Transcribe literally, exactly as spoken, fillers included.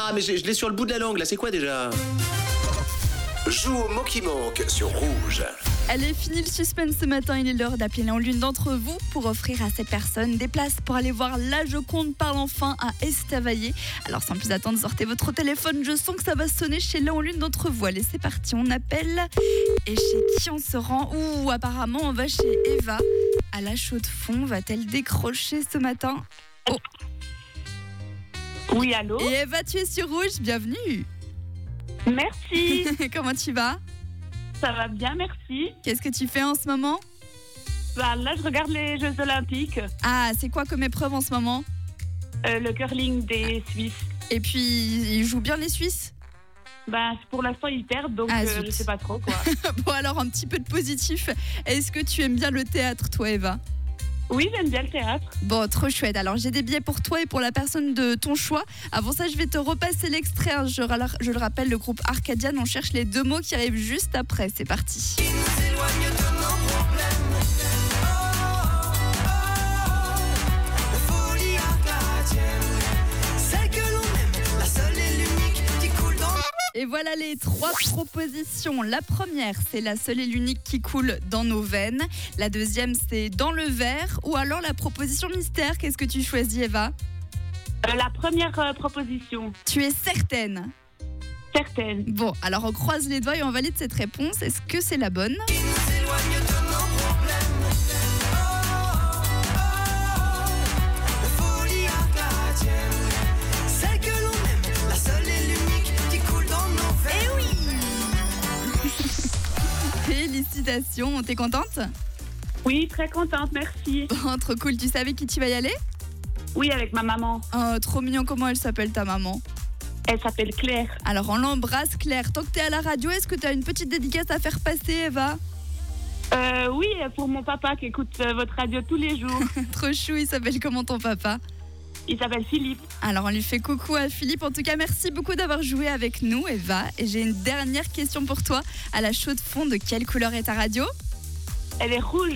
Ah, mais je, je l'ai sur le bout de la langue, là, c'est quoi déjà? Joue au mot qui manque sur Rouge. Allez, fini le suspense ce matin, il est l'heure d'appeler l'un ou l'une d'entre vous pour offrir à ces personnes des places pour aller voir La Joconde parle enfin à Estavayer. Alors sans plus attendre, sortez votre téléphone, je sens que ça va sonner chez l'un ou l'une d'entre vous. Allez, c'est parti, on appelle. Et chez qui on se rend? Ouh, apparemment on va chez Eva. À la Chaux-de-Fonds, va-t-elle décrocher ce matin? Oh. Oui, allô? Et Eva, tu es sur Rouge, bienvenue. Merci. Comment tu vas? Ça va bien, merci. Qu'est-ce que tu fais en ce moment? Bah, là, je regarde les Jeux Olympiques. Ah, c'est quoi comme épreuve en ce moment? Euh, le curling des Suisses. Et puis, ils jouent bien les Suisses? Bah, pour l'instant, ils perdent, donc Ah, euh, je sais pas trop, quoi. Bon, alors, un petit peu de positif. Est-ce que tu aimes bien le théâtre, toi, Eva? Oui, j'aime bien le théâtre. Bon, trop chouette. Alors, j'ai des billets pour toi et pour la personne de ton choix. Avant ça, je vais te repasser l'extrait. Hein. Je, je le rappelle, le groupe Arcadian, on cherche les deux mots qui arrivent juste après. C'est parti. Et voilà les trois propositions. La première, c'est la seule et l'unique qui coule dans nos veines. La deuxième, c'est dans le verre. Ou alors la proposition mystère. Qu'est-ce que tu choisis, Eva? euh, La première euh, proposition. Tu es certaine? Certaine. Bon, alors on croise les doigts et on valide cette réponse. Est-ce que c'est la bonne? Félicitations, t'es contente? Oui, très contente, merci. Bon, trop cool, tu savais qui tu vas y aller? Oui, avec ma maman. Oh, trop mignon, comment elle s'appelle ta maman? Elle s'appelle Claire. Alors on l'embrasse Claire, tant que t'es à la radio, est-ce que t'as une petite dédicace à faire passer, Eva? euh, Oui, pour mon papa qui écoute euh, votre radio tous les jours. Trop chou, il s'appelle comment ton papa? Il s'appelle Philippe. Alors on lui fait coucou à Philippe. En tout cas, merci beaucoup d'avoir joué avec nous, Eva. Et j'ai une dernière question pour toi. À la Chaux-de-Fonds, de quelle couleur est ta radio? Elle est rouge.